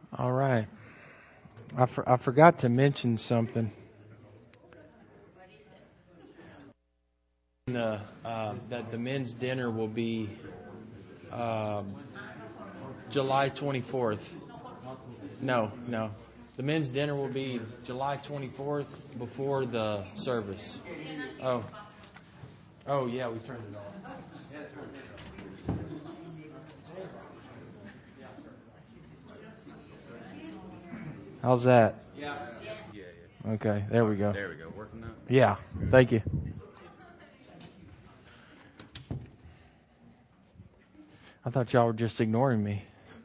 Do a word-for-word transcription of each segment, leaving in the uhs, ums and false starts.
All right. I, for, I forgot to mention something. The, uh, that the men's dinner will be um, July twenty-fourth. No, no. The men's dinner will be July twenty-fourth before the service. Oh. Oh, yeah, we turned it off. How's that? Yeah. Yeah, yeah. Okay, there we go. There we go. Working now? Yeah, thank you. I thought y'all were just ignoring me.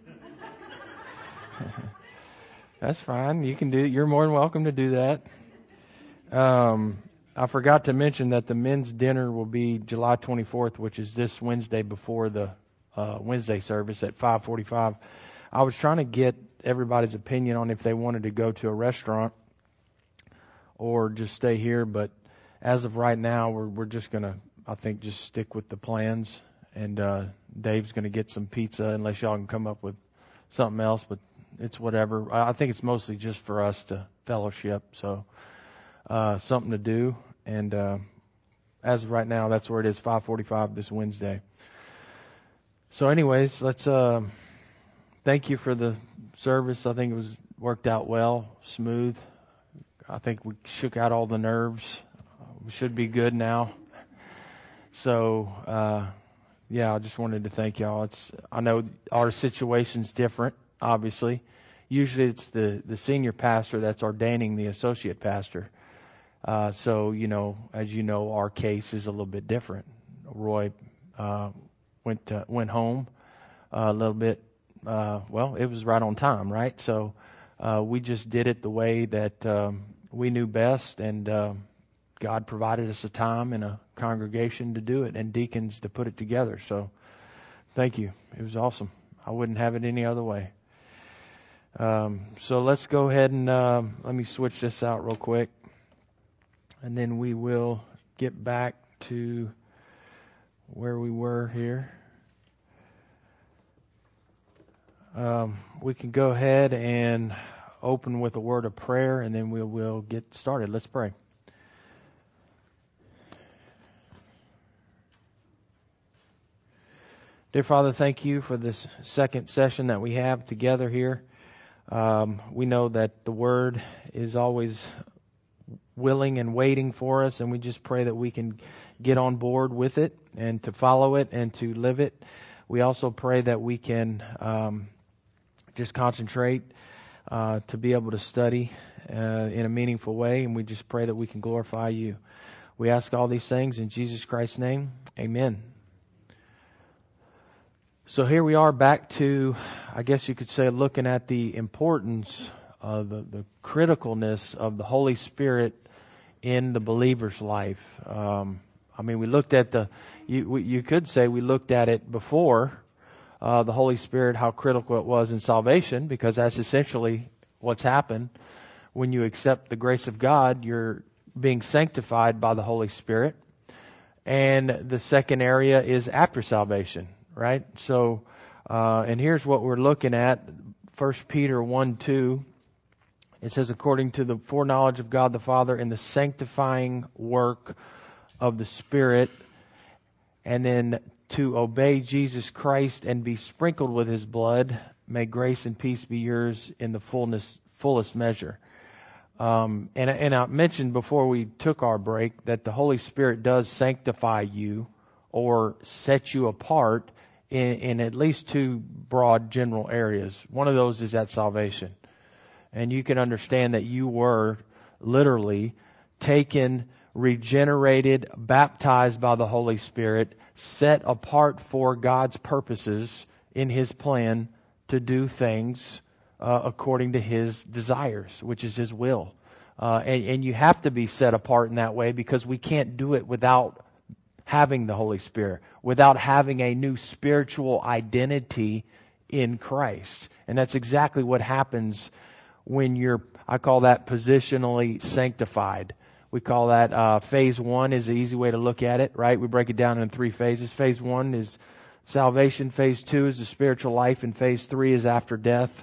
That's fine. You can do. You're more than welcome to do that. Um, I forgot to mention that the men's dinner will be July twenty-fourth, which is this Wednesday before the uh, Wednesday service at five forty-five. I was trying to get everybody's opinion on if they wanted to go to a restaurant or just stay here, but as of right now, we're we're just gonna, I think, just stick with the plans. And uh, Dave's gonna get some pizza, unless y'all can come up with something else. But it's whatever. I think it's mostly just for us to fellowship. So uh, something to do. And uh, as of right now, that's where it is, five forty-five this Wednesday. So anyways, let's uh, thank you for the service. I think it was worked out well, smooth. I think we shook out all the nerves. We should be good now. So, uh, yeah, I just wanted to thank y'all. It's I know our situation's different, obviously. Usually it's the, the senior pastor that's ordaining the associate pastor. Uh, so, you know, as you know, our case is a little bit different. Roy uh, went to, went home uh, a little bit. Uh, well, it was right on time, right? So uh, we just did it the way that um, we knew best, and uh, God provided us a time and a congregation to do it and deacons to put it together. So thank you. It was awesome. I wouldn't have it any other way. Um, so let's go ahead and uh, let me switch this out real quick. And then we will get back to where we were here. Um, we can go ahead and open with a word of prayer, and then we will get started. Let's pray. Dear Father, thank you for this second session that we have together here. Um, we know that the Word is always willing and waiting for us, and we just pray that we can get on board with it and to follow it and to live it. We also pray that we can um, just concentrate uh, to be able to study uh, in a meaningful way, and we just pray that we can glorify you. We ask all these things in Jesus Christ's name. Amen. So here we are back to, I guess you could say, looking at the importance of the, the criticalness of the Holy Spirit in the believer's life. Um, I mean, we looked at the, you, you could say we looked at it before, uh, the Holy Spirit, how critical it was in salvation, because that's essentially what's happened. When you accept the grace of God, you're being sanctified by the Holy Spirit. And the second area is after salvation. Right? So, uh, and here's what we're looking at. First Peter one two. It says, according to the foreknowledge of God the Father and the sanctifying work of the Spirit, and then to obey Jesus Christ and be sprinkled with His blood, may grace and peace be yours in the fullness, fullest measure. Um, and, and I mentioned before we took our break that the Holy Spirit does sanctify you or set you apart in, in at least two broad general areas. One of those is at salvation. And you can understand that you were literally taken, regenerated, baptized by the Holy Spirit, set apart for God's purposes in His plan to do things uh, according to His desires, which is His will. Uh, and, and you have to be set apart in that way, because we can't do it without having the Holy Spirit, without having a new spiritual identity in Christ. And that's exactly what happens when you're, I call that positionally sanctified. We call that uh, phase one is the easy way to look at it, right? We break it down in three phases. Phase one is salvation. Phase two is the spiritual life. And phase three is after death.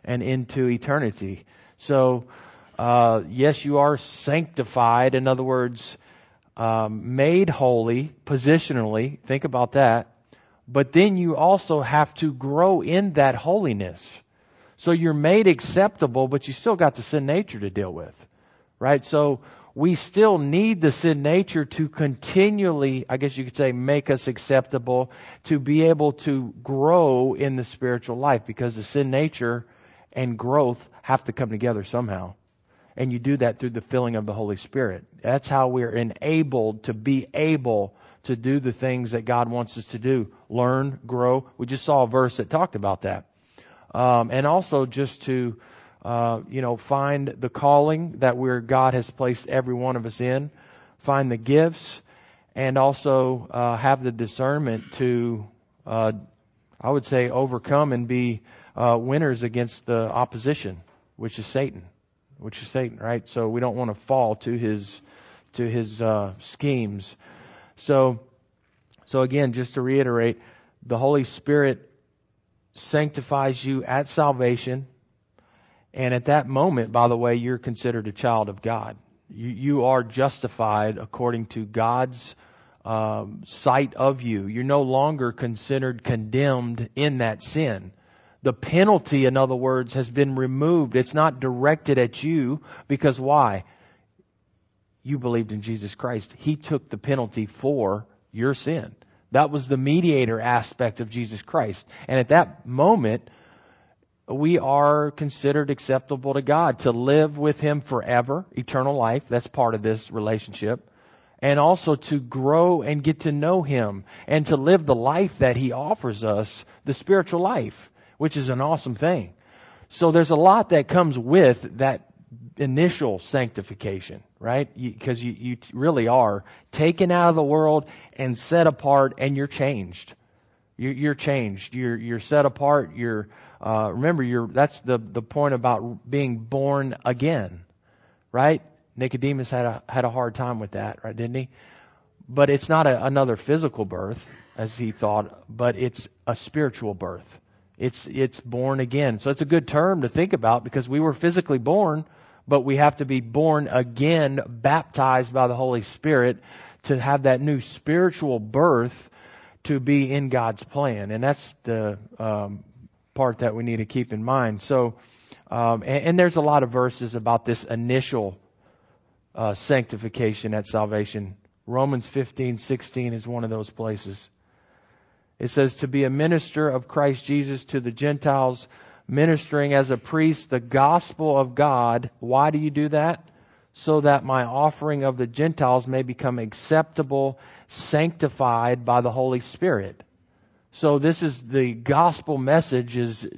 and into eternity. So, uh, yes, you are sanctified. In other words, um, made holy positionally. Think about that. But then you also have to grow in that holiness. So you're made acceptable, but you still got the sin nature to deal with, right? So we still need the sin nature to continually, I guess you could say, make us acceptable, to be able to grow in the spiritual life, because the sin nature and growth have to come together somehow. And you do that through the filling of the Holy Spirit. That's how we're enabled to be able to do the things that God wants us to do. Learn, grow. We just saw a verse that talked about that. Um, and also just to, uh, you know, find the calling that where God has placed every one of us in. Find the gifts. And also uh, have the discernment to, uh, I would say, overcome and be uh, winners against the opposition, which is Satan. Which is Satan, right? So we don't want to fall to his to his uh, schemes. So, so again, just to reiterate, the Holy Spirit sanctifies you at salvation, and at that moment, by the way, you're considered a child of God. You you are justified according to God's um, sight of you. You're no longer considered condemned in that sin. The penalty, in other words, has been removed. It's not directed at you, because why? You believed in Jesus Christ. He took the penalty for your sin. That was the mediator aspect of Jesus Christ. And at that moment, we are considered acceptable to God to live with Him forever, eternal life. That's part of this relationship. And also to grow and get to know Him and to live the life that He offers us, the spiritual life, which is an awesome thing. So there's a lot that comes with that initial sanctification, right? Because you, you, you really are taken out of the world and set apart, and you're changed. You, you're changed. You're you're set apart. You're uh, remember, you're that's the the point about being born again, right? Nicodemus had a had a hard time with that, right? Didn't he? But it's not a, another physical birth, as he thought, but it's a spiritual birth. It's it's born again. So it's a good term to think about, because we were physically born, but we have to be born again, baptized by the Holy Spirit, to have that new spiritual birth, to be in God's plan. And that's the um, part that we need to keep in mind. So, um, and, and there's a lot of verses about this initial uh, sanctification at salvation. Romans fifteen sixteen is one of those places. It says, to be a minister of Christ Jesus to the Gentiles, ministering as a priest the gospel of God. Why do you do that? So that my offering of the Gentiles may become acceptable, sanctified by the Holy Spirit. So this is the gospel message is,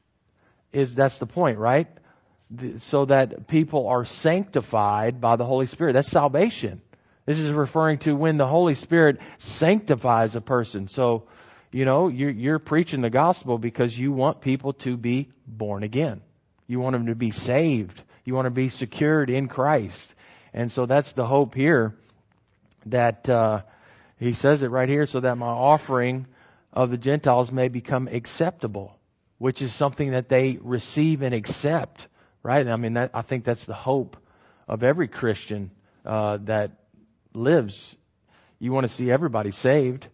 is that's the point, right? The, so that people are sanctified by the Holy Spirit. That's salvation. This is referring to when the Holy Spirit sanctifies a person. So, you know, you're, you're preaching the gospel because you want people to be born again. You want them to be saved. You want to be secured in Christ. And so that's the hope here, that uh, he says it right here, so that my offering of the Gentiles may become acceptable, which is something that they receive and accept, right? I mean, that, I think that's the hope of every Christian uh, that lives. You want to see everybody saved.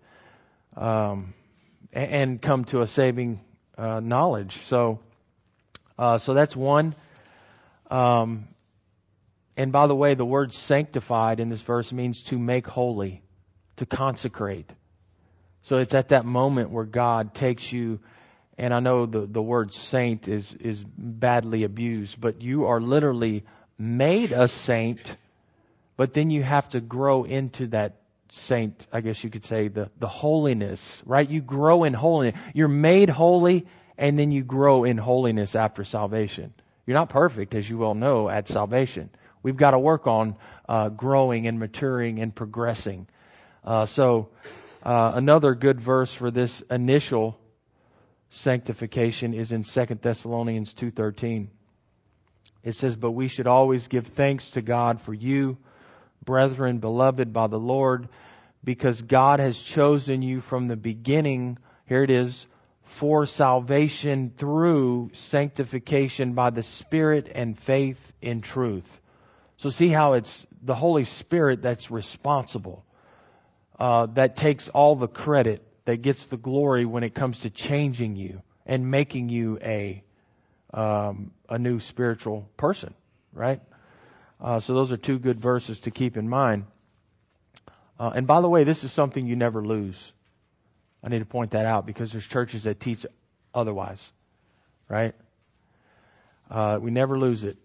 Um and come to a saving uh, knowledge. So, uh, so that's one. Um, and by the way, the word sanctified in this verse means to make holy, to consecrate. So it's at that moment where God takes you, and I know the, the word saint is, is badly abused, but you are literally made a saint, but then you have to grow into that saint, I guess you could say, the, the holiness, right? You grow in holiness. You're made holy, and then you grow in holiness after salvation. You're not perfect, as you well know, at salvation. We've got to work on uh, growing and maturing and progressing. Uh, so uh, another good verse for this initial sanctification is in Second Thessalonians two thirteen. It says, but we should always give thanks to God for you, brethren, beloved by the Lord, because God has chosen you from the beginning, here it is, for salvation through sanctification by the Spirit and faith in truth. So see how it's the Holy Spirit that's responsible, uh, that takes all the credit, that gets the glory when it comes to changing you and making you a um, a new spiritual person, right? Uh, so those are two good verses to keep in mind. Uh, and by the way, this is something you never lose. I need to point that out because there's churches that teach otherwise, right? Uh, we never lose it.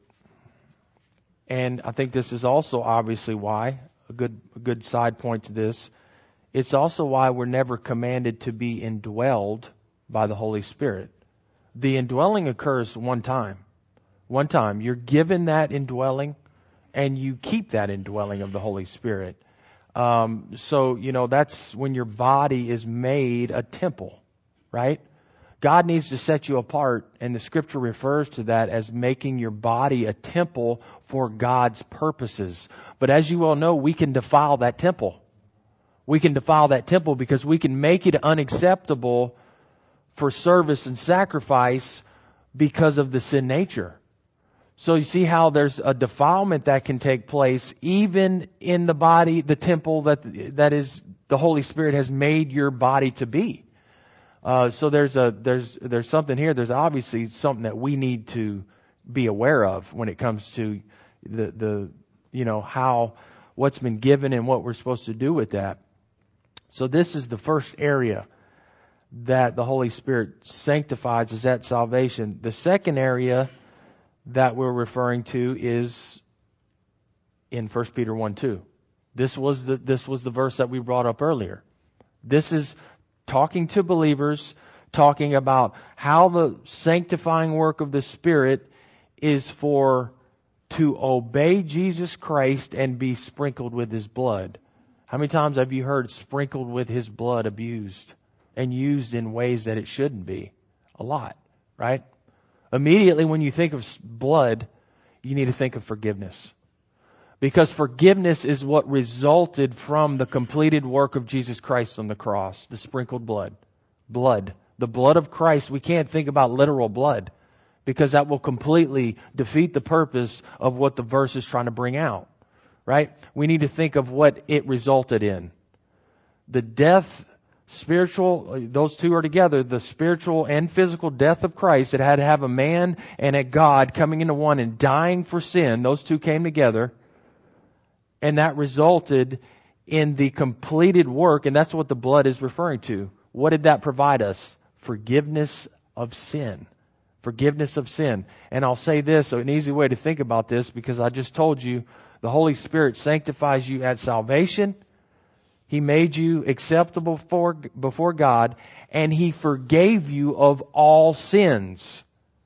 And I think this is also obviously why, a good, a good side point to this, it's also why we're never commanded to be indwelled by the Holy Spirit. The indwelling occurs one time. One time. You're given that indwelling, and you keep that indwelling of the Holy Spirit. Um, so, you know, that's when your body is made a temple, right? God needs to set you apart, and the Scripture refers to that as making your body a temple for God's purposes. But as you well know, we can defile that temple. We can defile that temple because we can make it unacceptable for service and sacrifice because of the sin nature. So you see how there's a defilement that can take place even in the body, the temple that that is the Holy Spirit has made your body to be. Uh, so there's a there's there's something here. There's obviously something that we need to be aware of when it comes to the the you know how what's been given and what we're supposed to do with that. So this is the first area that the Holy Spirit sanctifies, is at salvation. The second area that we're referring to is in First Peter one two. This was the this was the verse that we brought up earlier. This is talking to believers, talking about how the sanctifying work of the Spirit is for to obey Jesus Christ and be sprinkled with His blood. How many times have you heard sprinkled with His blood abused and used in ways that it shouldn't be? A lot, right? Immediately when you think of blood, you need to think of forgiveness. Because forgiveness is what resulted from the completed work of Jesus Christ on the cross, the sprinkled blood. Blood. The blood of Christ, we can't think about literal blood because that will completely defeat the purpose of what the verse is trying to bring out. Right? We need to think of what it resulted in. The death, spiritual, those two are together, the spiritual and physical death of Christ. It had to have a man and a God coming into one and dying for sin. Those two came together. And that resulted in the completed work, and that's what the blood is referring to. What did that provide us? Forgiveness of sin. Forgiveness of sin. And I'll say this, so an easy way to think about this, because I just told you, the Holy Spirit sanctifies you at salvation. He made you acceptable for, before God, and He forgave you of all sins.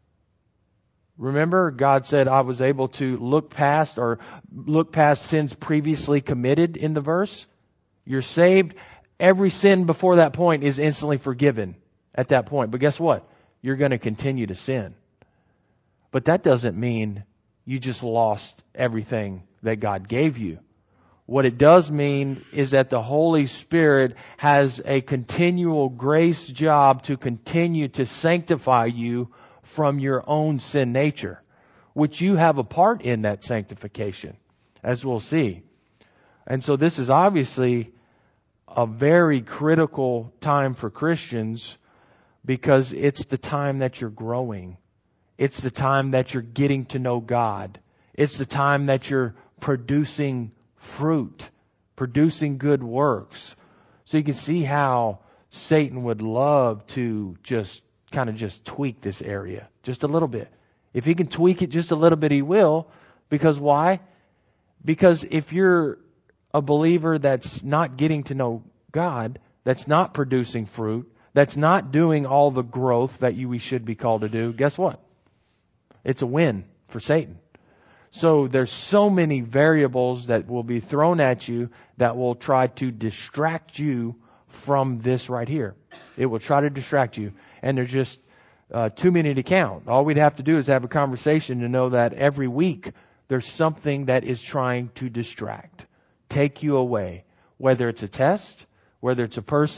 Remember, God said, I was able to look past or look past sins previously committed in the verse. You're saved. Every sin before that point is instantly forgiven at that point. But guess what? You're going to continue to sin. But that doesn't mean you just lost everything that God gave you. What it does mean is that the Holy Spirit has a continual grace job to continue to sanctify you from your own sin nature, which you have a part in that sanctification, as we'll see. And so this is obviously a very critical time for Christians because it's the time that you're growing. It's the time that you're getting to know God. It's the time that you're producing fruit, producing good works. So you can see how Satan would love to just kind of just tweak this area just a little bit. If he can tweak it just a little bit, he will. Because why? Because if you're a believer that's not getting to know God, that's not producing fruit, that's not doing all the growth that you we should be called to do, guess what? It's a win for Satan. So there's so many variables that will be thrown at you that will try to distract you from this right here. It will try to distract you. And there's just uh, too many to count. All we'd have to do is have a conversation to know that every week there's something that is trying to distract, take you away. Whether it's a test, whether it's a person,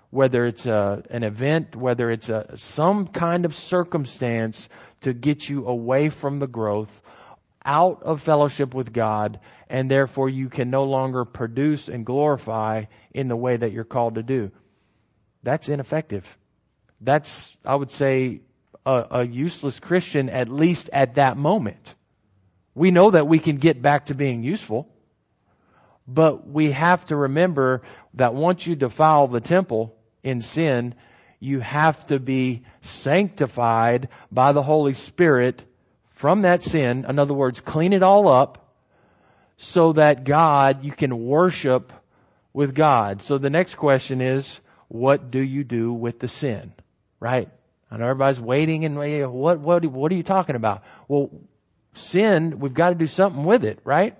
whether it's a, an event, whether it's a, some kind of circumstance to get you away from the growth, out of fellowship with God, and therefore you can no longer produce and glorify in the way that you're called to do. That's ineffective. That's, I would say, a, a useless Christian, at least at that moment. We know that we can get back to being useful, but we have to remember that once you defile the temple in sin, you have to be sanctified by the Holy Spirit from that sin. In other words, clean it all up so that God, you can worship with God. So the next question is, what do you do with the sin? Right? I know everybody's waiting and waiting. What, what, what are you talking about? Well, sin, we've got to do something with it, right?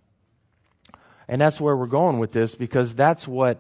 And that's where we're going with this, because that's what,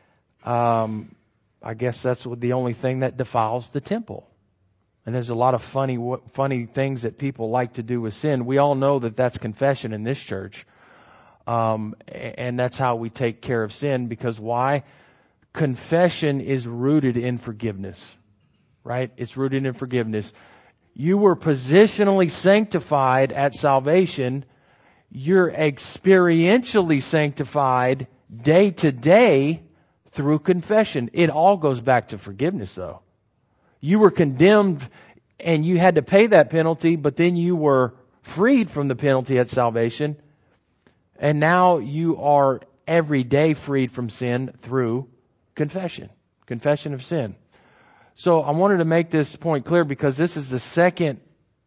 um, I guess that's what the only thing that defiles the temple. And there's a lot of funny, funny things that people like to do with sin. We all know that that's confession in this church. Um, and that's how we take care of sin, because why? Confession is rooted in forgiveness, right? It's rooted in forgiveness. You were positionally sanctified at salvation. You're experientially sanctified day to day through confession. It all goes back to forgiveness, though. You were condemned and you had to pay that penalty, but then you were freed from the penalty at salvation. And now you are every day freed from sin through confession. Confession of sin. So I wanted to make this point clear, because this is the second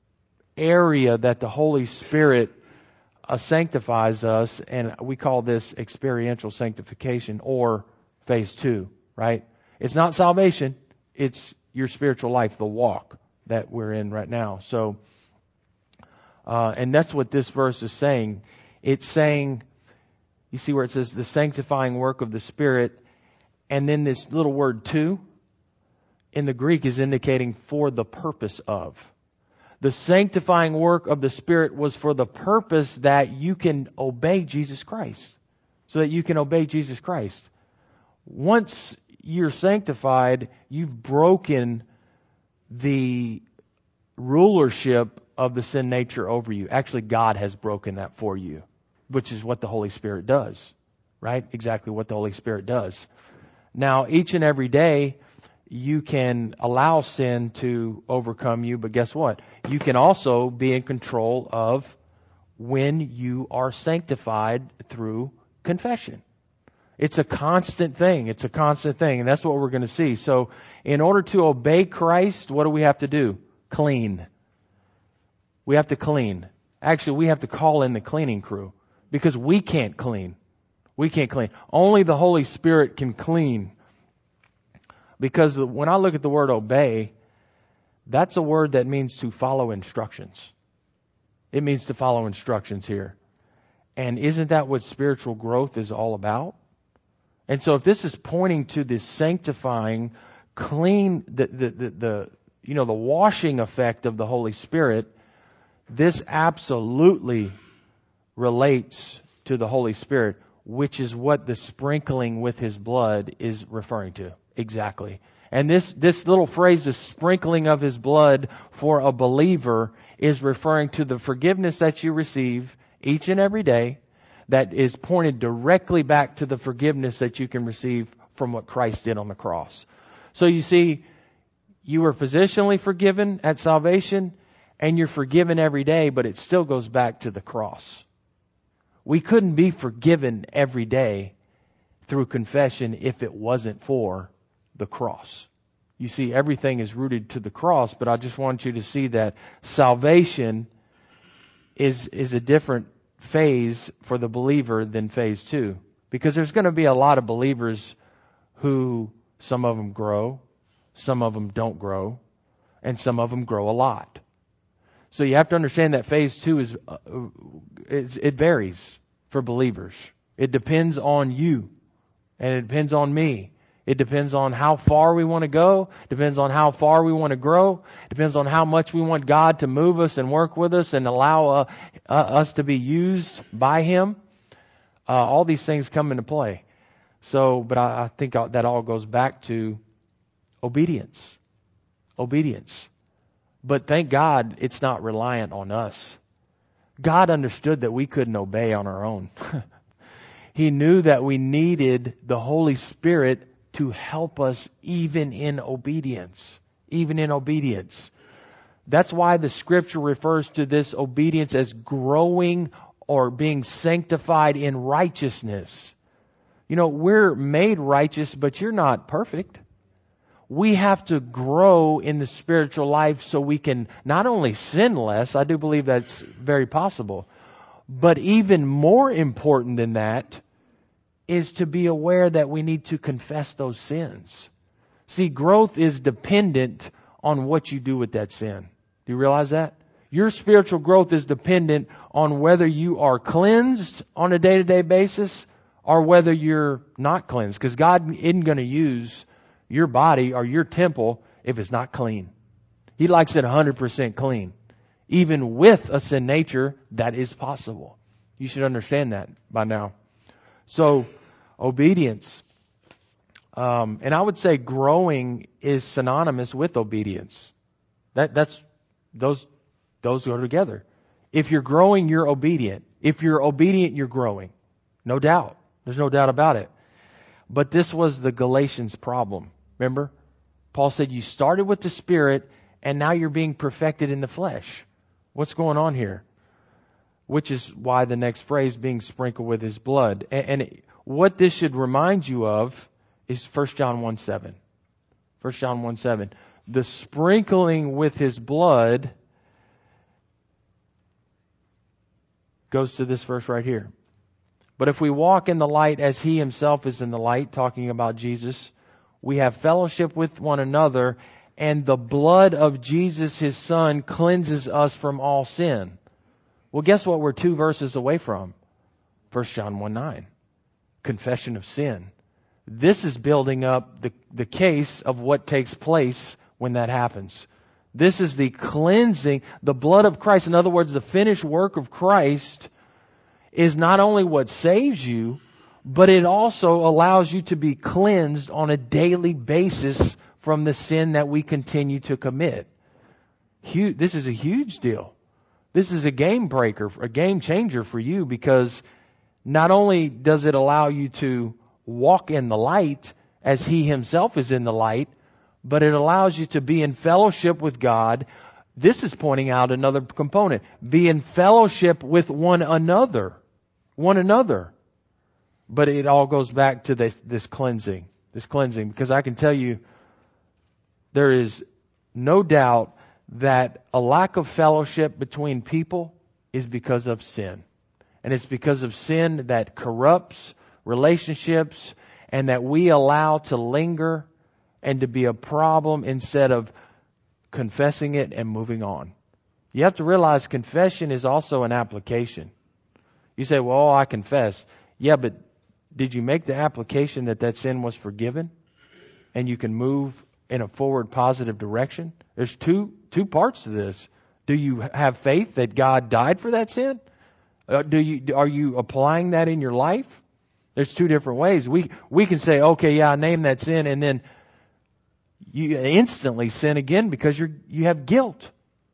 area that the Holy Spirit uh, sanctifies us, and we call this experiential sanctification, or phase two, right? It's not salvation, it's your spiritual life, the walk that we're in right now. So, uh, and that's what this verse is saying. It's saying, you see where it says the sanctifying work of the Spirit, and then this little word "to" in the Greek is indicating for the purpose of. The sanctifying work of the Spirit was for the purpose that you can obey Jesus Christ. So that you can obey Jesus Christ. Once you're sanctified, you've broken the rulership of the sin nature over you. Actually, God has broken that for you, which is what the Holy Spirit does, right? Exactly what the Holy Spirit does. Now, each and every day, you can allow sin to overcome you, but guess what? You can also be in control of when you are sanctified through confession. It's a constant thing. It's a constant thing, and that's what we're going to see. So, in order to obey Christ, what do we have to do? Clean. We have to clean. Actually, we have to call in the cleaning crew, because we can't clean. We can't clean. Only the Holy Spirit can clean. Because when I look at the word obey, that's a word that means to follow instructions. It means to follow instructions here. And isn't that what spiritual growth is all about? And so if this is pointing to this sanctifying, clean, the, the, the, the you know, the washing effect of the Holy Spirit, this absolutely relates to the Holy Spirit, which is what the sprinkling with His blood is referring to. Exactly. And this, this little phrase, the sprinkling of His blood for a believer, is referring to the forgiveness that you receive each and every day, that is pointed directly back to the forgiveness that you can receive from what Christ did on the cross. So you see, you were positionally forgiven at salvation, and you're forgiven every day, but it still goes back to the cross. We couldn't be forgiven every day through confession if it wasn't for the cross. You see, everything is rooted to the cross, but I just want you to see that salvation is is a different phase for the believer than phase two. Because there's going to be a lot of believers who, some of them grow, some of them don't grow, and some of them grow a lot. So you have to understand that phase two is, uh, it's, it varies for believers. It depends on you, and it depends on me. It depends on how far we want to go. Depends on how far we want to grow. Depends on how much we want God to move us and work with us and allow uh, uh, us to be used by Him. Uh, all these things come into play. So, but I, I think that all goes back to Obedience. Obedience. But thank God it's not reliant on us. God understood that we couldn't obey on our own. He knew that we needed the Holy Spirit to help us even in obedience. Even in obedience. That's why the Scripture refers to this obedience as growing or being sanctified in righteousness. You know, we're made righteous, but you're not perfect. We have to grow in the spiritual life so we can not only sin less, I do believe that's very possible, but even more important than that is to be aware that we need to confess those sins. See, growth is dependent on what you do with that sin. Do you realize that? Your spiritual growth is dependent on whether you are cleansed on a day-to-day basis or whether you're not cleansed. Because God isn't going to use your body or your temple if it's not clean. He likes it one hundred percent clean. Even with a sin nature, that is possible. You should understand that by now. So, obedience. Um, and I would say growing is synonymous with obedience. That, that's, those, those go together. If you're growing, you're obedient. If you're obedient, you're growing. No doubt. There's no doubt about it. But this was the Galatians' problem. Remember? Paul said you started with the Spirit and now you're being perfected in the flesh. What's going on here? Which is why the next phrase, being sprinkled with His blood. And, and it, what this should remind you of is First John one seven. First John one seven. The sprinkling with His blood goes to this verse right here. But if we walk in the light as He Himself is in the light, talking about Jesus, we have fellowship with one another, and the blood of Jesus, His Son, cleanses us from all sin. Well, guess what we're two verses away from? First John one nine. Confession of sin. This is building up the, the case of what takes place when that happens. This is the cleansing, the blood of Christ. In other words, the finished work of Christ is not only what saves you, but it also allows you to be cleansed on a daily basis from the sin that we continue to commit. Huge, this is a huge deal. This is a game breaker, a game changer for you, because not only does it allow you to walk in the light as He Himself is in the light, but it allows you to be in fellowship with God. This is pointing out another component. Be in fellowship with one another. One another. But it all goes back to this, this cleansing. This cleansing. Because I can tell you, there is no doubt that a lack of fellowship between people is because of sin. And it's because of sin that corrupts relationships and that we allow to linger and to be a problem instead of confessing it and moving on. You have to realize confession is also an application. You say, well, I confess. Yeah, but did you make the application that that sin was forgiven and you can move in a forward positive direction? There's two two parts to this. Do you have faith that God died for that sin? Uh, do you are you applying that in your life? There's two different ways. We we can say, okay, yeah, I named that sin, and then you instantly sin again because you're you have guilt.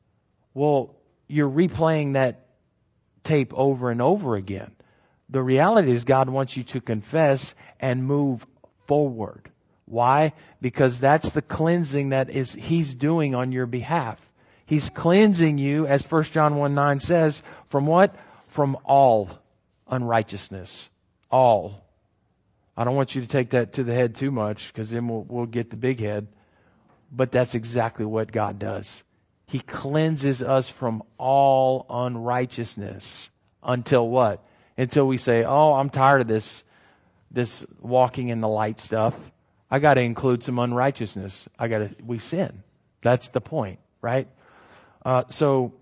Well, you're replaying that tape over and over again. The reality is God wants you to confess and move forward. Why? Because that's the cleansing that is He's doing on your behalf. He's cleansing you, as First John one nine says, from what? From all unrighteousness. All. I don't want you to take that to the head too much, because then we'll, we'll get the big head. But that's exactly what God does. He cleanses us from all unrighteousness. Until what? Until we say, oh, I'm tired of this, this walking in the light stuff. I got to include some unrighteousness. I got to, we sin. That's the point, right? Uh, so,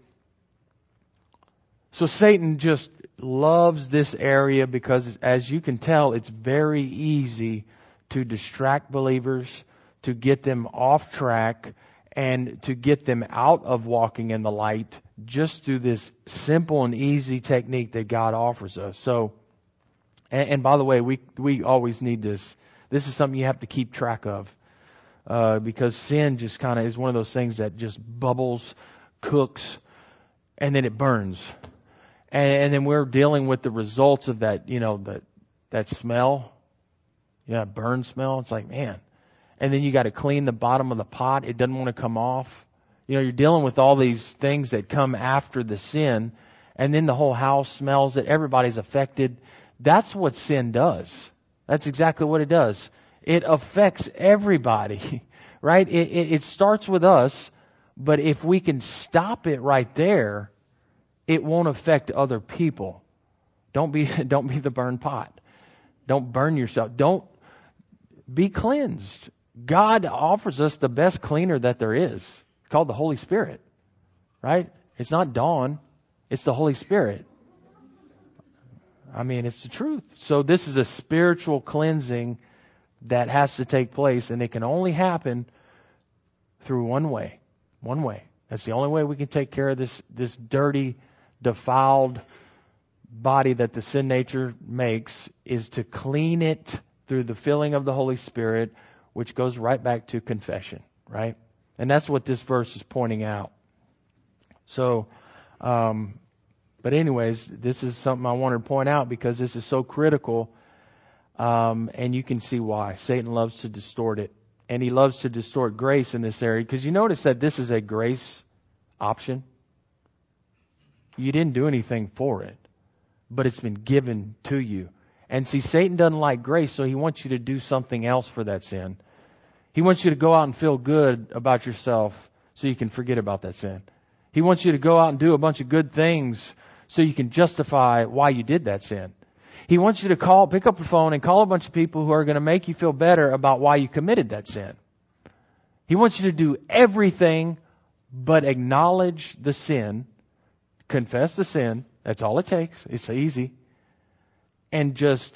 so Satan just loves this area because, as you can tell, it's very easy to distract believers, to get them off track, and to get them out of walking in the light just through this simple and easy technique that God offers us. So, and, and by the way, we we always need this. This is something you have to keep track of. uh, because sin just kind of is one of those things that just bubbles, cooks, and then it burns. And, and then we're dealing with the results of that, you know, that that smell, you know, burn smell. It's like, man. And then you got to clean the bottom of the pot. It doesn't want to come off. You know, you're dealing with all these things that come after the sin, and then the whole house smells it. Everybody's affected. That's what sin does. That's exactly what it does. It affects everybody, right? It, it, it starts with us, but if we can stop it right there, it won't affect other people. Don't be, don't be the burned pot. Don't burn yourself. Don't be cleansed. God offers us the best cleaner that there is. It's called the Holy Spirit, right? It's not Dawn. It's the Holy Spirit. I mean, it's the truth. So this is a spiritual cleansing that has to take place, and it can only happen through one way. One way. That's the only way we can take care of this, this dirty, defiled body that the sin nature makes, is to clean it through the filling of the Holy Spirit, which goes right back to confession, right? And that's what this verse is pointing out. So, um, but anyways, this is something I wanted to point out because this is so critical, um, and you can see why. Satan loves to distort it, and he loves to distort grace in this area, because you notice that this is a grace option. You didn't do anything for it, but it's been given to you. And see, Satan doesn't like grace, so he wants you to do something else for that sin. He wants you to go out and feel good about yourself so you can forget about that sin. He wants you to go out and do a bunch of good things so you can justify why you did that sin. He wants you to call, pick up the phone and call a bunch of people who are going to make you feel better about why you committed that sin. He wants you to do everything but acknowledge the sin, confess the sin. That's all it takes. It's easy. And just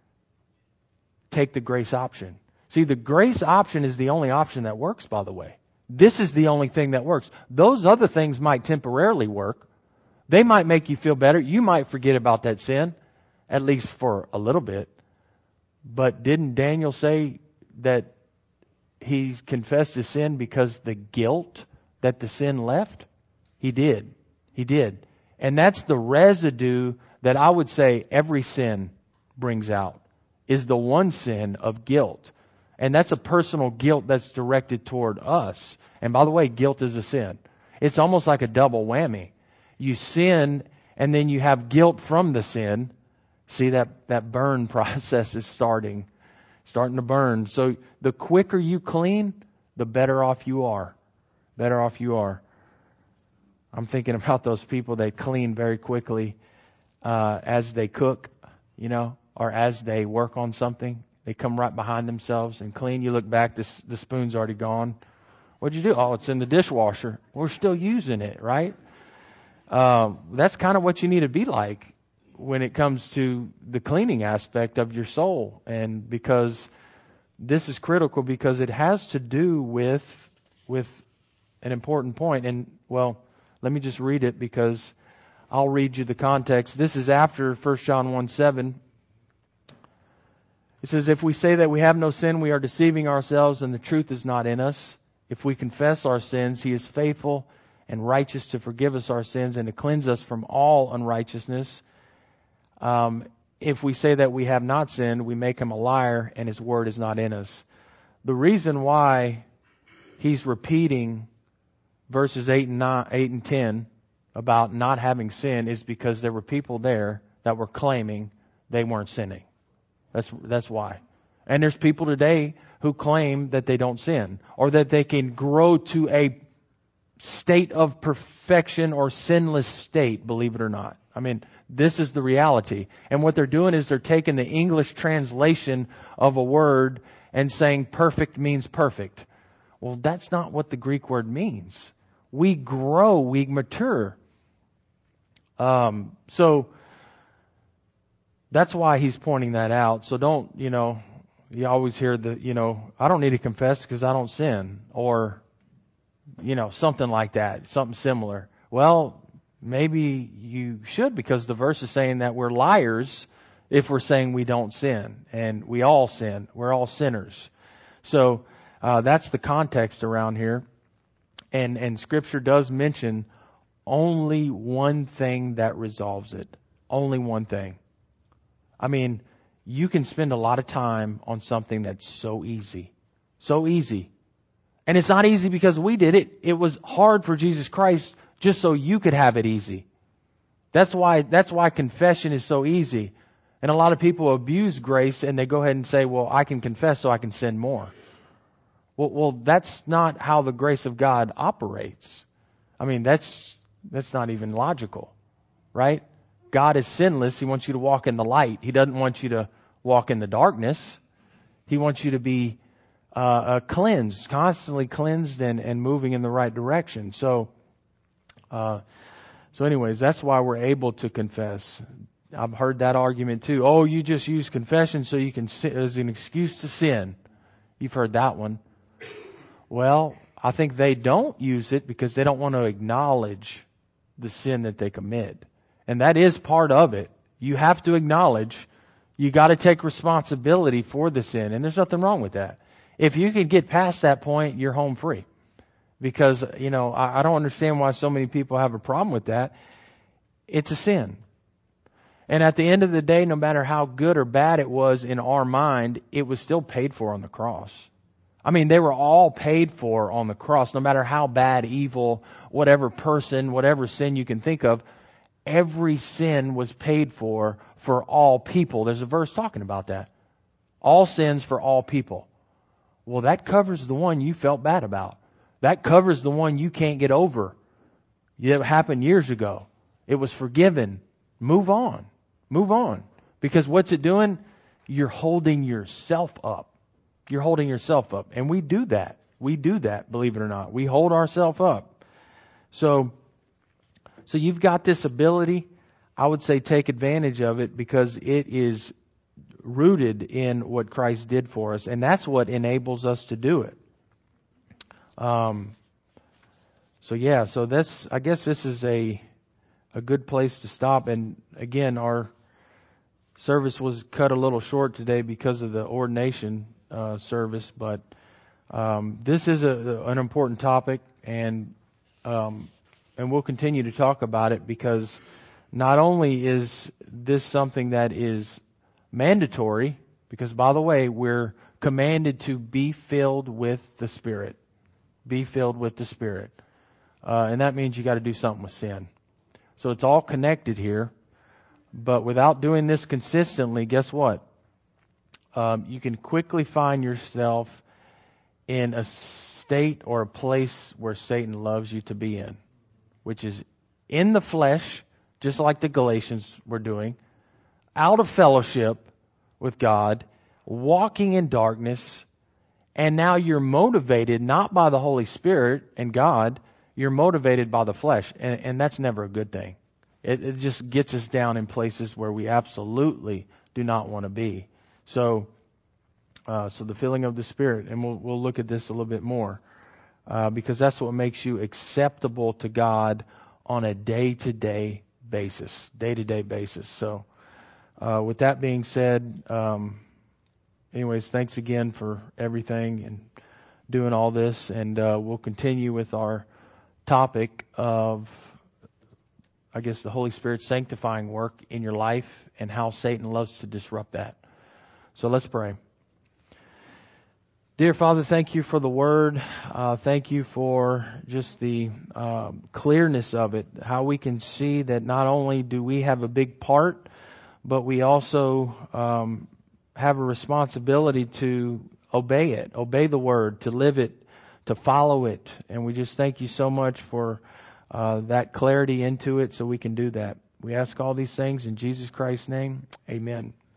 take the grace option. See, the grace option is the only option that works, by the way. This is the only thing that works. Those other things might temporarily work. They might make you feel better. You might forget about that sin, at least for a little bit. But didn't Daniel say that he confessed his sin because the guilt that the sin left? He did. He did. And that's the residue that I would say every sin brings out, is the one sin of guilt. And that's a personal guilt that's directed toward us. And by the way, guilt is a sin. It's almost like a double whammy. You sin, and then you have guilt from the sin. See, that, that burn process is starting, starting to burn. So the quicker you clean, the better off you are. Better off you are. I'm thinking about those people that clean very quickly uh, as they cook, you know, or as they work on something. They come right behind themselves and clean. You look back, this, the spoon's already gone. What'd you do? Oh, it's in the dishwasher. We're still using it, right? Um, that's kind of what you need to be like when it comes to the cleaning aspect of your soul. And because this is critical, because it has to do with with an important point. And, well, let me just read it because I'll read you the context. This is after First John one seven. It says, if we say that we have no sin, we are deceiving ourselves and the truth is not in us. If we confess our sins, He is faithful and righteous to forgive us our sins and to cleanse us from all unrighteousness. Um, if we say that we have not sinned, we make Him a liar and His word is not in us. The reason why He's repeating verses eight and nine, eight and ten about not having sin is because there were people there that were claiming they weren't sinning. That's that's why. And there's people today who claim that they don't sin, or that they can grow to a state of perfection or sinless state, believe it or not. I mean, this is the reality. And what they're doing is they're taking the English translation of a word and saying perfect means perfect. Well, that's not what the Greek word means. We grow, we mature. Um, so that's why he's pointing that out. So don't, you know, you always hear the, you know, I don't need to confess because I don't sin, or, you know, something like that, something similar. Well, maybe you should, because the verse is saying that we're liars if we're saying we don't sin, and we all sin. We're all sinners. So Uh, that's the context around here. And, and Scripture does mention only one thing that resolves it. Only one thing. I mean, you can spend a lot of time on something that's so easy. So easy. And it's not easy because we did it. It was hard for Jesus Christ just so you could have it easy. That's why, that's why confession is so easy. And a lot of people abuse grace and they go ahead and say, well, I can confess so I can sin more. Well, well, that's not how the grace of God operates. I mean, that's, that's not even logical, right? God is sinless. He wants you to walk in the light. He doesn't want you to walk in the darkness. He wants you to be uh, uh, cleansed, constantly cleansed and, and moving in the right direction. So, uh, so anyways, that's why we're able to confess. I've heard that argument too. Oh, you just use confession so you can sin, as an excuse to sin. You've heard that one. Well, I think they don't use it because they don't want to acknowledge the sin that they commit. And that is part of it. You have to acknowledge. You got to take responsibility for the sin. And there's nothing wrong with that. If you can get past that point, you're home free. Because, you know, I, I don't understand why so many people have a problem with that. It's a sin. And at the end of the day, no matter how good or bad it was in our mind, it was still paid for on the cross. I mean, they were all paid for on the cross, no matter how bad, evil, whatever person, whatever sin you can think of. Every sin was paid for for all people. There's a verse talking about that. All sins for all people. Well, that covers the one you felt bad about. That covers the one you can't get over. It happened years ago. It was forgiven. Move on. Move on. Because what's it doing? You're holding yourself up. You're holding yourself up. And we do that. We do that, believe it or not. We hold ourselves up. So, so you've got this ability. I would say take advantage of it because it is rooted in what Christ did for us. And that's what enables us to do it. Um, so yeah, so that's, I guess this is a, a good place to stop. And again, our service was cut a little short today because of the ordination uh, service, but um, this is a, an important topic, and um, and we'll continue to talk about it because not only is this something that is mandatory, because by the way, we're commanded to be filled with the Spirit. Be filled with the Spirit. Uh, and that means you got to do something with sin. So it's all connected here. But without doing this consistently, guess what? Um, you can quickly find yourself in a state or a place where Satan loves you to be in, which is in the flesh, just like the Galatians were doing, out of fellowship with God, walking in darkness, and now you're motivated not by the Holy Spirit and God, you're motivated by the flesh, and, and that's never a good thing. It, it just gets us down in places where we absolutely do not want to be. So, uh, so the filling of the Spirit, and we'll we'll look at this a little bit more, uh, because that's what makes you acceptable to God on a day-to-day basis, day-to-day basis. So, uh, with that being said, um, anyways, thanks again for everything and doing all this, and uh, we'll continue with our topic of, I guess, the Holy Spirit's sanctifying work in your life and how Satan loves to disrupt that. So let's pray. Dear Father, thank you for the Word. Uh, thank you for just the uh, clearness of it, how we can see that not only do we have a big part, but we also um, have a responsibility to obey it, obey the Word, to live it, to follow it. And we just thank you so much for uh, that clarity into it so we can do that. We ask all these things in Jesus Christ's name. Amen.